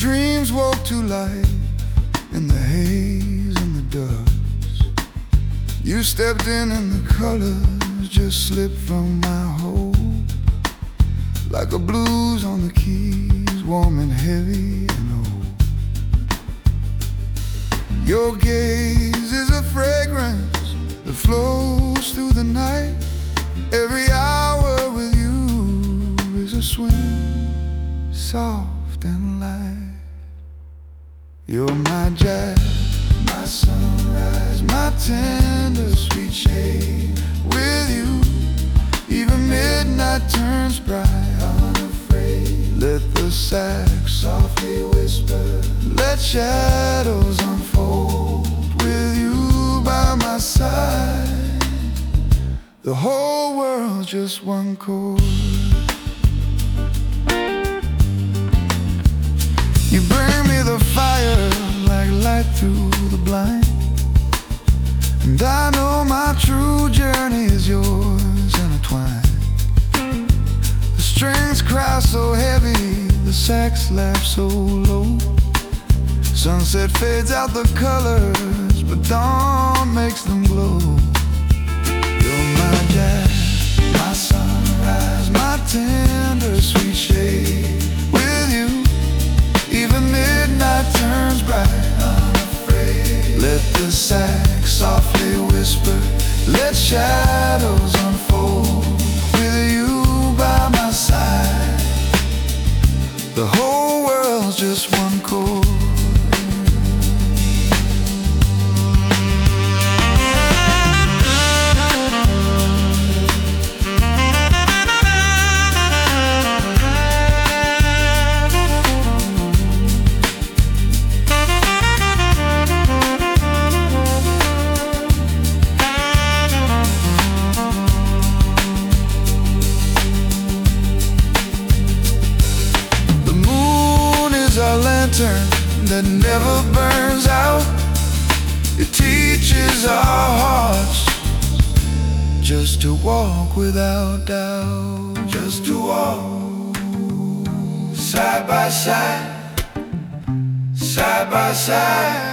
dreams woke to life in the haze and the dust. You stepped in and the colors just slipped from my hold, like a blues on the keys, warm and heavy and old. Your gaze is a fragrance that flows through the night. Every hour with you is a swing, soft and light. You're my jazz, my sunrise, my tender sweet shade. With you, even midnight turns bright, unafraid. Let the sax softly whisper, let shadows unfold. With you by my side, the whole world's just one chord. You bring me the fire like light through the blind, and I know my true journey is yours intertwined. The strings cry so heavy, the sax laugh so low. Sunset fades out the colors, but dawn makes them glow. You're my jazz, my sunrise, my tender sweet shade. With you, even midnight turns bright, unafraid. Let the sax softly whisper, let shadows unfold. With you by my side, the whole world's just one chord. That never burns out. It teaches our hearts just to walk without doubt. Just to walk side by side, side by side.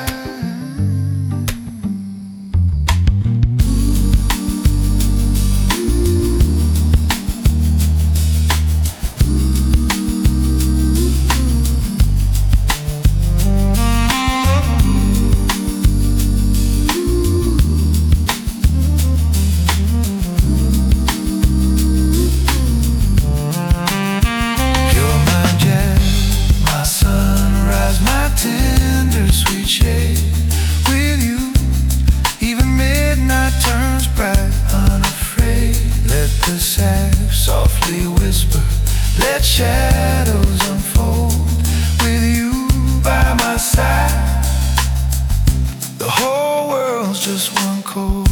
With you, even midnight turns bright, unafraid. Let the sax softly whisper, let shadows unfold. With you by my side, the whole world's just one chord.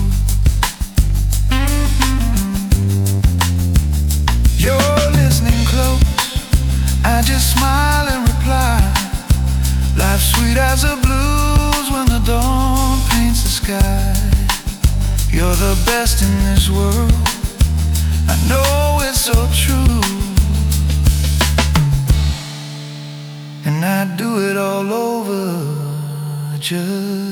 You're listening close, I just smile and reply. Life's sweet as a blues when the dawn paints the sky. You're the best in this world, I know it's so true. And I'd do it all over just